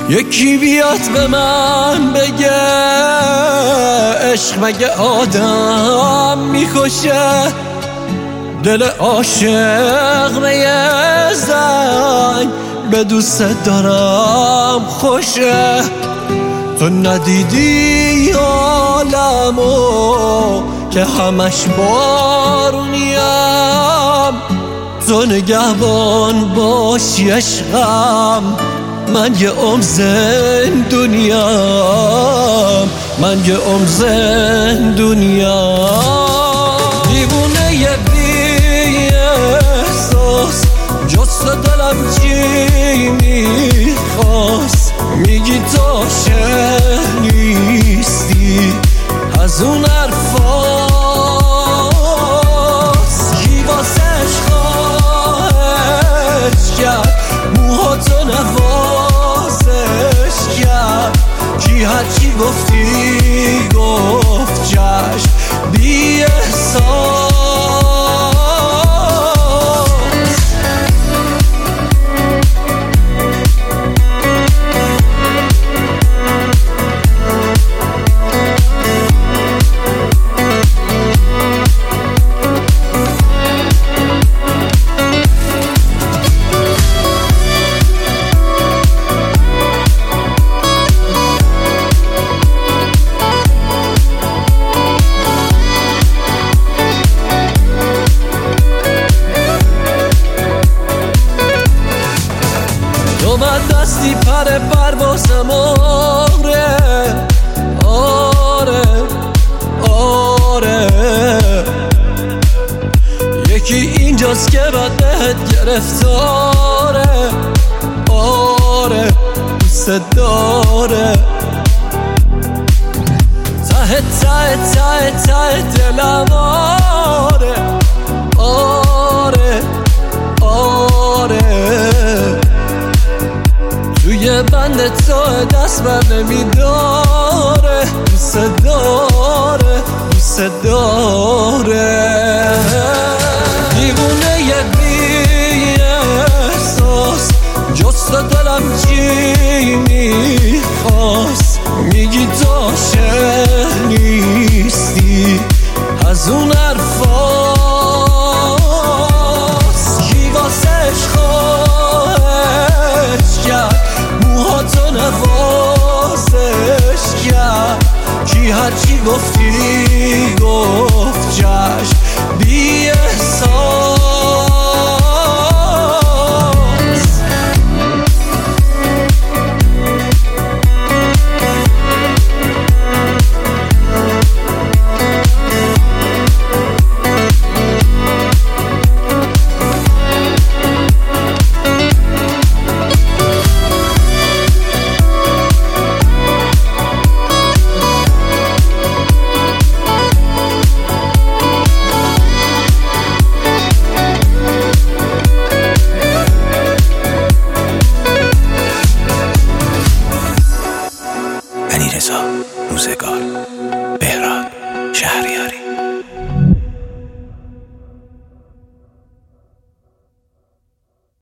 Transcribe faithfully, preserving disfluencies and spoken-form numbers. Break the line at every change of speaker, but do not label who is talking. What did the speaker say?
یکی بیاد به من بگه عشق مگه آدم میکشه؟ دل عاشق به یه زنگ به دوست دارم خوشه. تو ندیدی عالمو که همش بارونیم، تو نگهبان باشی عشقم، من یه عمر زندونیم، من یه عمر زندونیم. دیوونه یه بی احساس جست دلم چی میخواست، میگی تو عاشق نیستی از اون حرفاست. کی واسش خواهش کرد موهاتو نوازش کرد، کی هرچی گفتی گفت چشم بی احساس. من دستی پر پروازم، آره آره آره. یکی اینجاست که بد بهت گرفتاره، آره دوست داره. ته ته ته ته دلم، آره آره آره. توی بند تو دست بر نمیداره، دوست داره دوست داره. دیوونه یه بی احساس جست دلم چی میخواست، میگی تو عاشق نیستی از اون حرفاست. کی واسش خواهش کرد موهاتو نوازش کرد، کی هرچی گفتی گفت چشم بی احساس.
علیرضا روزگار، بهراد شهریاری.